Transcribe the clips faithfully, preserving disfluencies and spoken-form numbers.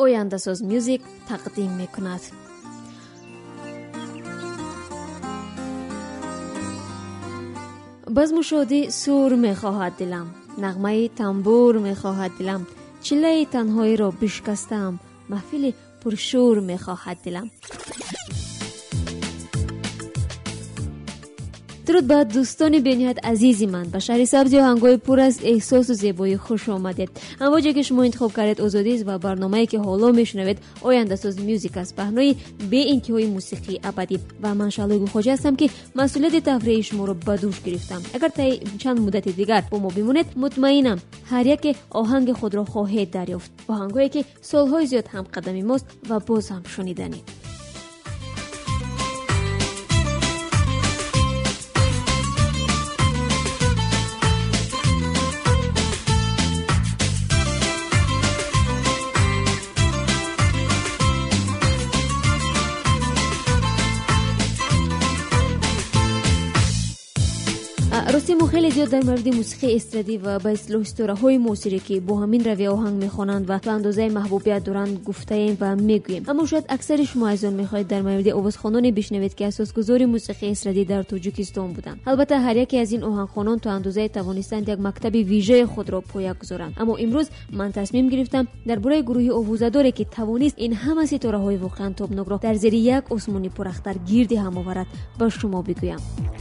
آینده‌ساز میوزیک تقدیم میکند. بزم شادی سور میخواهد دلم، نغمه تنبور میخواهد دلم، چله تنهایی را بشکستم، محفل پرشور میخواهد دلم. درود بر دوستان بینیت عزیزی من، به شهر سبز آهنگای پر از احساس و زیبایی خوش آمدید. همونجا که شما انتخاب کردید آزادی است و برنامه‌ای که حالا میشنوید آینده ساز میوزیک است، برنامه به انتهای موسیقی ابدی و من شالوی خواجه هستم که مسئولیت تفریح شما رو به دوش گرفتم. اگر تا چند مدت دیگر با ما بمونید مطمئنم هر یک آهنگ خود را خواهید دریافت، آهنگایی که سالهای زیاد هم قدمی ماست و باز هم شنیدنی. راستی ما خیلی زیاد در مورد موسیقی استرادی و به اصطلاح اسطوره‌های موسیقی که با همین روی آهنگ میخوانند و تو اندازه محبوبیت دارند گفته ایم و میگوییم، اما شاید اکثر شما از آن میخواهید در مورد آوازخوانانی بشنوید که اساسگذار موسیقی استرادی در تاجیکستان بودند. البته هر یکی از این آهنگخوانان تو اندازه توانستند یک مکتب ویژه خود را پایه گذارند، اما امروز من تصمیم گرفتم درباره گروه آوازداری که توانست این همه ستاره‌های واقعا تابناک را در زیر یک آسمانی پراختر گرد هم آورد با شما بگویم.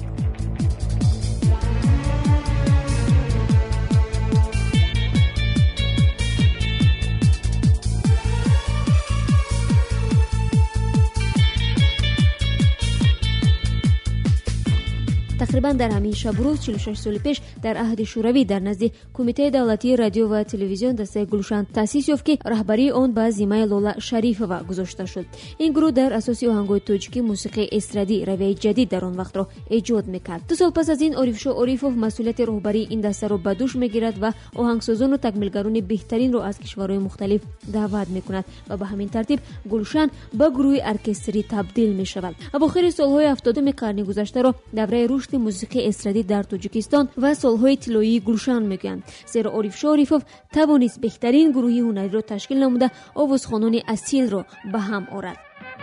تقریبا در همین شب روز چهل و شش سال پیش در عهد شوروی در نزد کمیته دولتی رادیو و تلویزیون دسته گلشن تأسیس یافت که رهبری آن به ذمه لاله شریفова گذاشته شد. این گروه در اساس آهنگای تاجیکی موسیقی استرادی روی جدید در آن وقت را ایجاد میکرد. دو سال پس از این عارف شاه عارفوف مسئولیت رهبری این دسته را به دوش میگیرد و آهنگسازان و تکمیلگران بهترین را از کشورهای مختلف دعوت میکند و به همین ترتیب گلشن به گروه ارکستری تبدیل میشود. اواخر سالهای هفتادم قرن گذشته را دوره رشد موسیقی استرادی در تاجیکستان و سالهای طلایی گلشن میگویند، زیرا عارف شاه عارفوف توانست بهترین گروهی هنری را تشکیل نموده آوازخوانان اصیل را به هم آورد.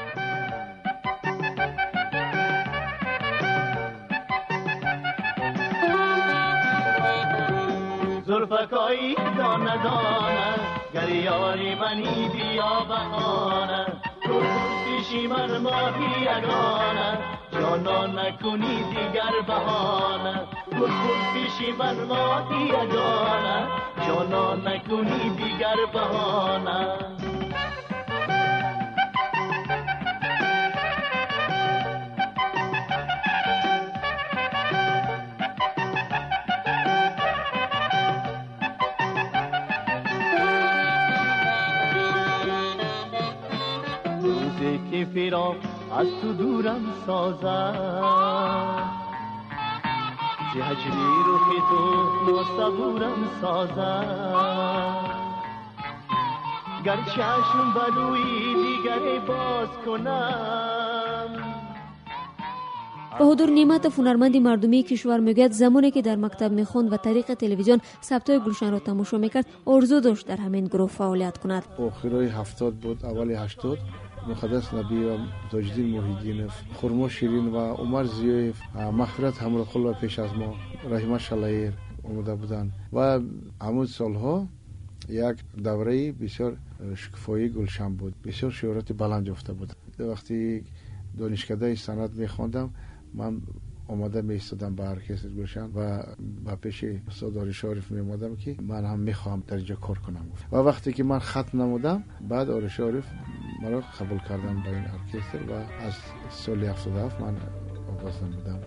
زلفکایی دانه دانه گریاری منی بیا بهانه تو پیشی من ماهی یگانه جانا نکنی دیگر بهانه تو پیشی من ماهی یگانه جانا نکنی دیگر بهانه. که فراق از تو دورم سازد چه هجری روخی تو ناصبورم سازد گر چشم بروی دیگری باز کنم. بهادر نعمت هنرمند مردمی کشور میگوید زمانی که در مکتب میخوند و طریق تلویزیون ثبتای گلشن را تماشا میکرد آرزو داشت در همین گروه فعالیت کند. آخرای هفتاد بود اولی هشتاد مقدس نبی و تاجدین محیدینов خرما شیرین و عمر زیایف مغفرت همراه و پیش از ما رحمه شلایر اومده بودند و همون سالها یک دوره بسیار شکوفایی گلشن بود، بسیار شهرت بلند یافته بود. وقتی دانشکده سند میخواندم من آماده می ایستادم به ارکستر گلشن و با پیش استاد عارف شریف می اومدم که من هم میخوام در اینجا کار کنم و وقتی که من خط نمودم بعد عارف شریف مرا قبول کردن به این ارکستر و از سال هفتاد و هفت من آغاز نمودم.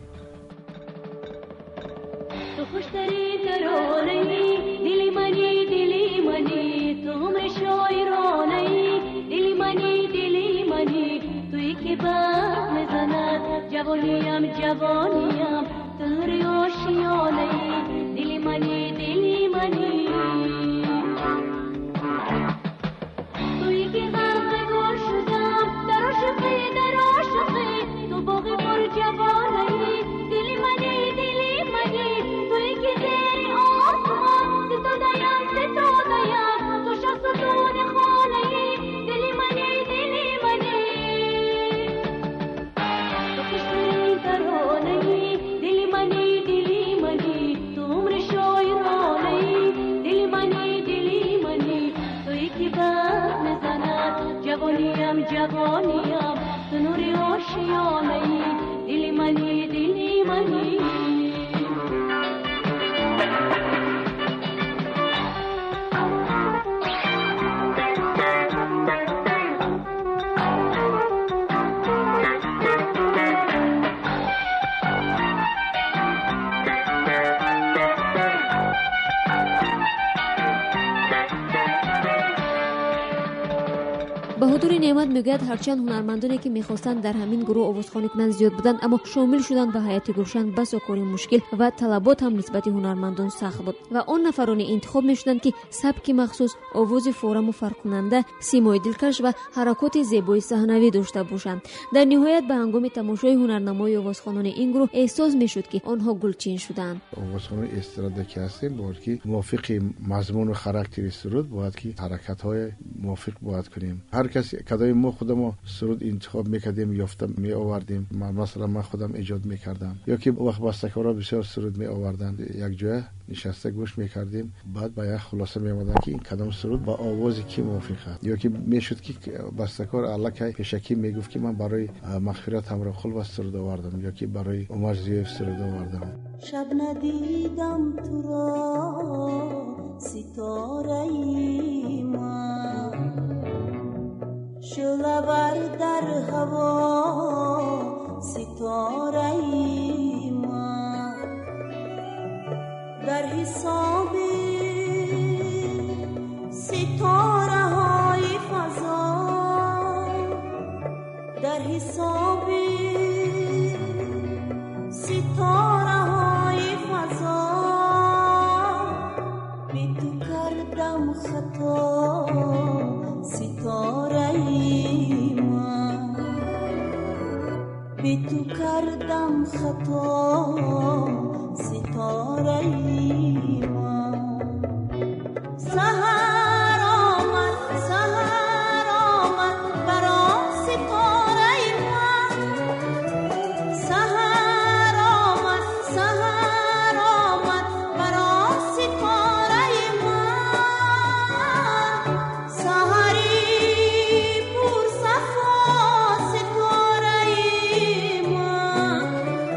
تو خوشترین ترانه‌ای دلی منی دلی منی تو عمر شاعرانه‌ای دلی منی دلی منی تویی که بهم میزند جوانیم جوانیم تو ری آشیانه‌ای دلی منی دلی منی تویی که غمگسار شدم در عاشقی در عاشقی تو باغی پر جوانه‌ای دلی منی دلی منی تویی که زیر آسمان ستاده‌ام ستاده‌ام تو شخص دون خانه‌ای قدرت میزند. جوانیم جوانیم تو نوری آشیانه‌ای، دلی منی دلی منی. بهادر نعمت میگوید هرچند هنرمندانی که میخواستند در همین گروه آوازخوانی کنند زیاد بودند، اما شامل شدن به حیات گلشن بس و کاری مشکل و طلبات هم نسبت هنرمندان سخت بود و آن نفرانی انتخاب میشدند که سبک مخصوص، آواز فورم و فرق کننده، سیمای دلکش و حرکات زیبای صحنوی داشته باشند. در نهایت به هنگام تماشای هنرنمای آوازخوانان این گروه احساس میشد که آنها گلچین شدند. آوازخوان استرادا که هستیم باید که موافق مضمون و خاراکتر سرود باید که حرکت های موافق باید کنیم. هر کسی کدای ما خودمون سرود انتخاب میکردیم، یافته می آوردیم. مثلا من خودم ایجاد میکردم، یا که وقت بسته‌کارا بسیار سرود می آوردند، یک جای نشسته گوش میکردیم، بعد با یک خلاصه می آمدن که این کدام سرود با آوازی کی موافق است. یا که میشد که بسته‌کار الکی پیشکی میگفت که من برای مغفرت همراه خلوت سرود آوردم، یا که برای عمر زیف سرود آوردم. شب ندیدم تو را ستاره ای من، شعله‌ور در هوا ستاره ای من، در حساب ستاره های فضا، در حساب ستاره های فضا، بی تو کردم خطا ستاره ای من، بی تو کردم خطا ستاره ای من. سحر آمد سحر آمد برا ستاره ای من، سحر آمد سحر آمد برا ستاره ای من، سحری پر صفا ستاره ای من،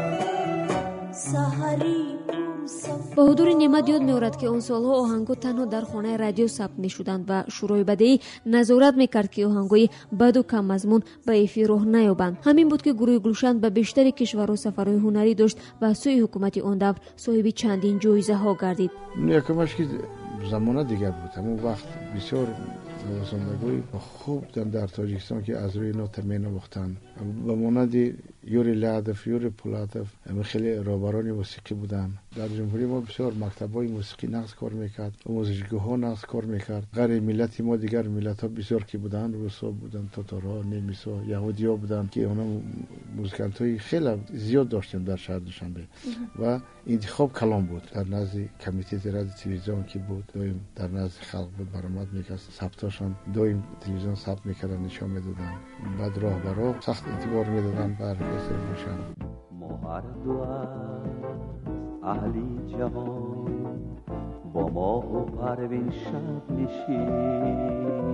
سحری پر صفا. بهادر نعمت یاد می‌آورد که آن سالها آهنگ‌ها تنها در خانه رادیو ثبت می‌شدند و شورای بدیعی نظارت می‌کرد که آهنگ‌های بد و کم مضمون به افی راه نیابند. همین بود که گروه گلشن به بیشتر کشورها سفرهای هنری داشت و سوی حکومت آن دور صاحب چندین جایزه‌ها گردید. یکمش که زمانه دیگر بود، همون وقت بسیار نوازندگان خوب در تاجیکستان که از روی اینا تمرین آموختند. به مانند یوری لعدف، یوری پولاتف، خیلی رهبران موسیقی بودند. در جمهوری ما بسیار مکتب‌های موسیقی نقض کار میکرد، موزیک‌ها نقض کار میکرد. غیر ملت ما دیگر ملت‌ها بسیار که بودند، روسا بودند، تاتارها، نیمیسا، یهودی‌ها بودند که اونا موزیکانت‌های خیلی زیاد داشتیم در شهر دوشنبه و انتخاب کلام بود. در نزد کمیته رادیو تلویزیون که بود، دویم در نزد خلق بود برآمد میکرد، ثبتاشون دویم تلویزیون ثبت میکردن، نشان میدادن. بعد راهبرا سخت اعتبار میدادن بر کسر روشن. ما هر دو از اهلی جهان با ماه و پروین شب نشین،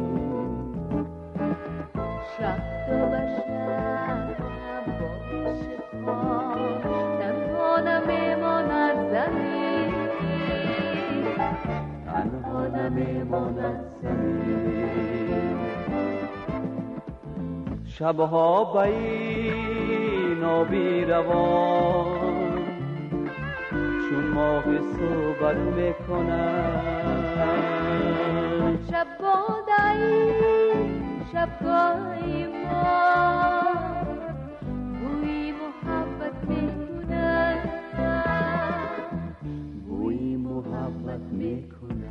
شهد و بشر با شکار تنها نمیماند زمین، تنها نمیماند زمین. شبها بین آبی روان چون ماه صبح میکنن، شب بادایی شبگاهی ما بوی محبت میکنن، بوی محبت میکنن.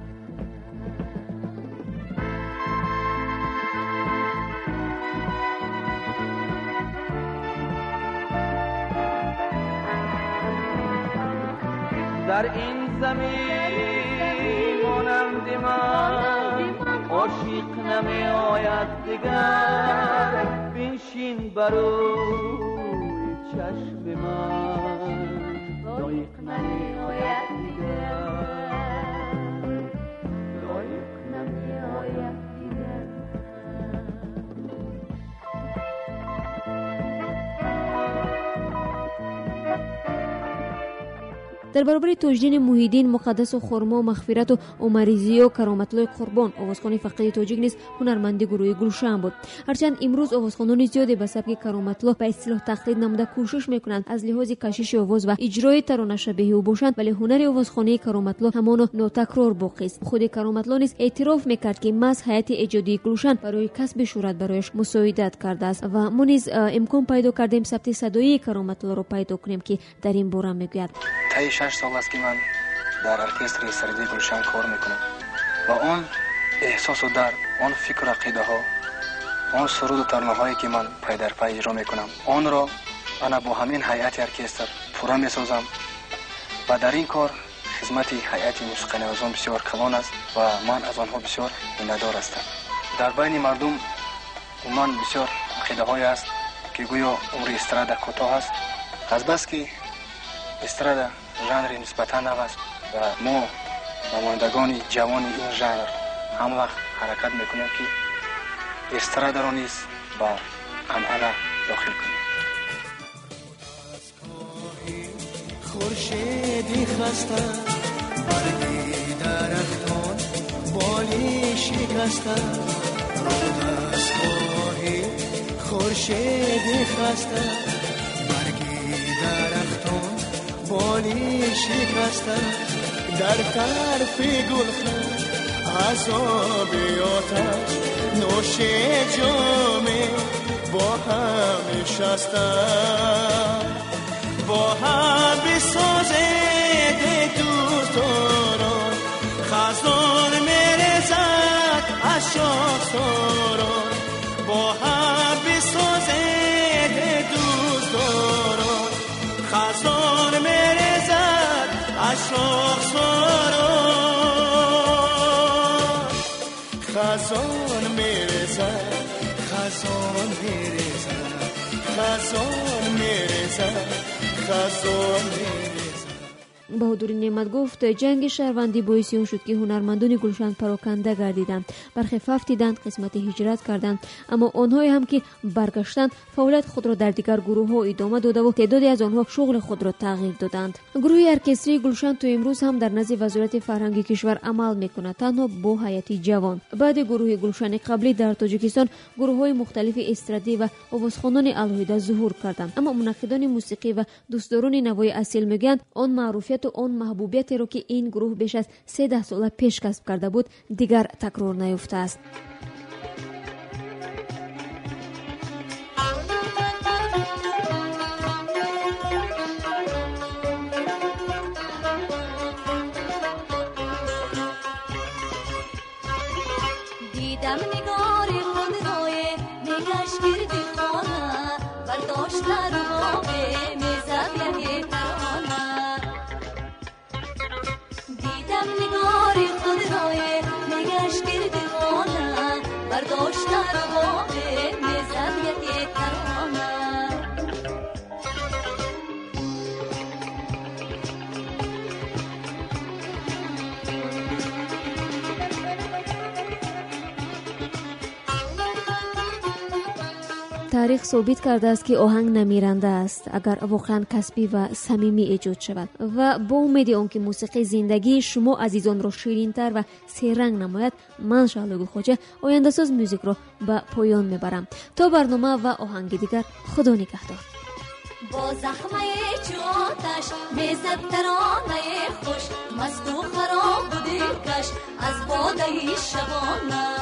در این زمین مانند من عاشق نمی آید دیگر، بنشین بروی چشم من لایق نمی آید دیگر، لایق نمی آید دیگر. در برابر تاجدین محیدین مقدس و خرما مغفرت و عمریزی و کرامت‌الله قربان آوازخوان فقید تاجیک نیز هنرمندی گروه گلشن بود. هرچند امروز آوازخوانان زیادی به سبک کرامت‌الله به اصطلاح تقلید نموده کوشش میکنند از لحاظ کشش آواز و اجرای ترانه شبیه او باشند، ولی هنر آوازخوانی کرامت‌الله همان نوتکرار باقی است. خود کرامت‌الله نیز اعتراف میکرد که محض هیئت ایجادی گلشن برای کسب شهرت برایش مساعدت کرده است و ما نیز امکان پیدا کردیم ثبت صدایی کرامت‌الله را پیدا کنیم که در این باره میگوید. طی شش سال است که من در ارکستر سردی گلشن کار میکنم و آن احساس و درد، آن فکر و عقیده ها، آن سرود و ترانه هایی که من پای در پای اجرا میکنم، آن را انا با همین هیئت ارکستر پورا میسازم و در این کار خدمت هیئت موسیقی نوازان بسیار کلان است و من از آنها بسیار میندار هستم. در بین مردم عموما بسیار عقیده های است که گویا عمر استرادا کوتاه است، از بس که استرادا ژانر نسبتا نو است و ما نمایندگان جوان این ژانر هم وقت حرکت میکنیم که استرادا را نیز با عمل داخل کنیم. خورشیدی خسته برگی درختان بالی شکسته، رود از خواهی خورشیدی خسته برگی درختان بالی شکسته، در طرف گلخن عذاب آتش نوش جام با هم نشسته، با هم بسازد دوستان خزان میرزد از شاخساران، با هم بسازد دوستان خزان میرزد از شاخساران، خزان میرزد خزان میرزد خزان میرزد خزان میرزد. بهادر نعمت گفت جنگ شهروندی باعث آن شد که هنرمندان گلشن پراکنده گردیدند، برخی ففتیدند، قسمت هجرت کردند، اما آنهایی هم که برگشتند فعالیت خود را در دیگر گروه ها ادامه داده و تعدادی از آنها شغل خود را تغییر دادند. گروه ارکستری گلشن تا امروز هم در نزد وزارت فرهنگ کشور عمل میکند، تنها با هیئت جوان. بعد گروه گلشن قبلی در تاجیکستان گروه های مختلف استرادی و آوازخوانان علاهیده ظهور کردند، اما منقدان موسیقی و دوستداران نوای اصیل میگویند آن معروفیت و آن محبوبیتی را که این گروه بیش از سیزده سال پیش کسب کرده بود دیگر تکرار نیافته است. دیدم نگاری خود روی نگاش کردی خانه برداشت رو به میزد یکی ترانه، دیدم نگاری خود روی نگاش کردی خانه برداشت رو به میزد یکی ترانه، تاریخ ثابت کرده است که آهنگ نمیرنده است اگر واقعا کسبی و صمیمی ایجاد شود و با امید آنکه موسیقی زندگی شما عزیزان را شیرین‌تر و سه‌رنگ نماید، من شعله خواجه آینده ساز موزیک را به پایان میبرم. تا برنامه و آهنگ دیگر، خدا نگهدار. با زخمه چوتش میزد ترانه خوش، مست و خراب بودی کش از باده شبانه،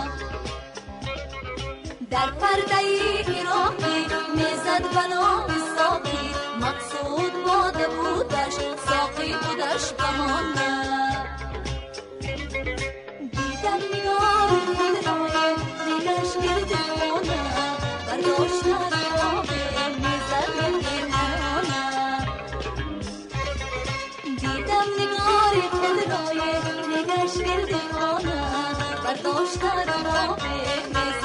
در پرده عراقی میزد بنام ساقی، مقصود باده بودش ساقی بودش بمانه، دیدم نگار خود روی نگاش گرد خونه برداشت رابه میزد یکی ترانه، دیدم نگار خود روی نگاش گرد خونه برداشت رابه میزد